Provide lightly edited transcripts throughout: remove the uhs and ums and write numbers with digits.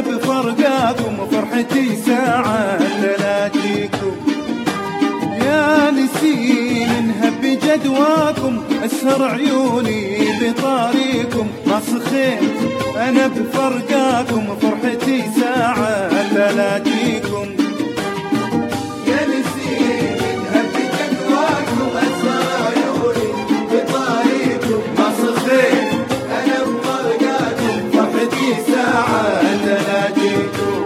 بفرقاكم فرحتي ساعة تلاقيكم. يا نسيم انهب بجدواكم أسهر عيوني بطاريكم. ما سخيت أنا بفرقاكم فرحتي ساعة تلاقيكم. يا نسيم انهب بجدواكم أسهر عيوني بطاريكم. ما سخيت أنا بفرقاكم فرحتي ساعة تلاقيكم.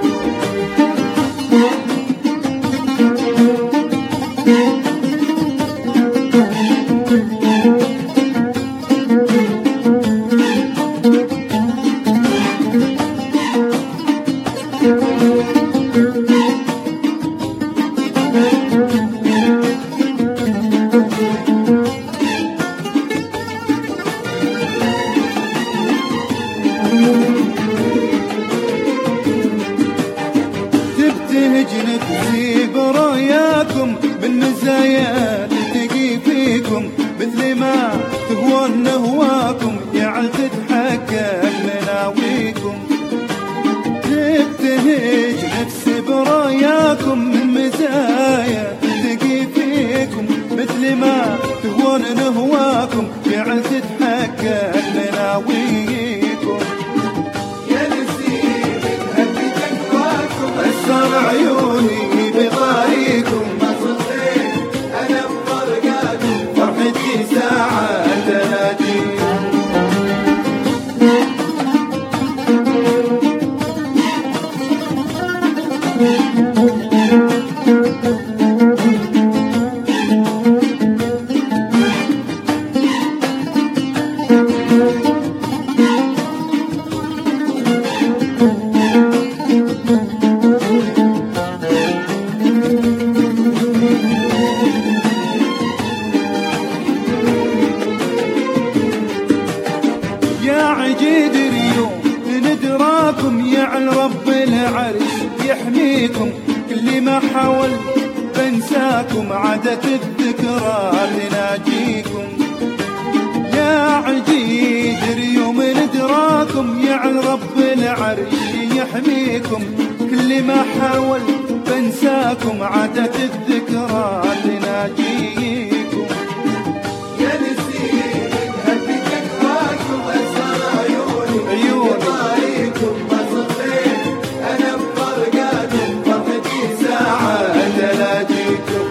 تبتهج نفسي برؤياكم بالمزايا تلتقي فيكم. مثل ما تهون نهواكم يعل تتحقق مناويكم. تبتهج نفسي برؤياكم بالمزايا تلتقي فيكم. مثل ما تهون نهواكم يعل تتحقق مناويكم. أسهر عيوني بطاريكم. ما صدقت أنا بفرقاكم فرحتي ساعة تلاقيكم. يا عجيد اليوم ندراكم يعل رب العرش يحميكم. كل ما حاول بنساكم عادت الذكرى تناجيكم. يا عجيد اليوم ندراكم يعل رب العرش يحميكم. كل ما حاول بنساكم عادت الذكرى تناجيكم. يا نسيم انهب بجدواكم أسهر عيوني بطاريكم. ما صدقت أنا بفرقاكم فرحتي ساعة تلاقيكم.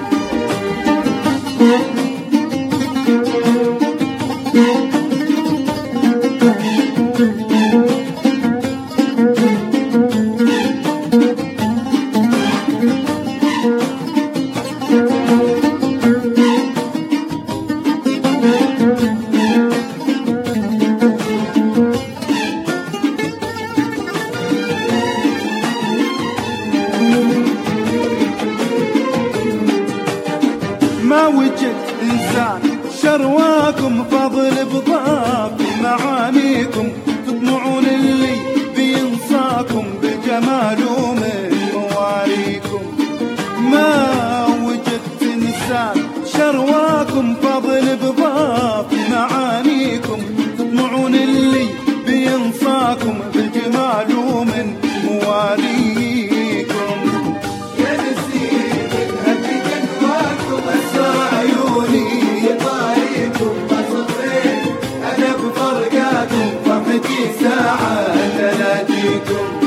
ما وجدت إنسان شرواكم فضل بضاف معانيكم. تطمعون اللي بينصاكم بجمال ومن مواريكم. ما وجدت إنسان شرواكم فضل بضاف معانيكم. تطمعون اللي بينصاكم بجمال ومن مواريكم. أسهر عيوني بطاريكم. ما صدقت أنا بفرقاكم فرحتي ساعة تلاقيكم.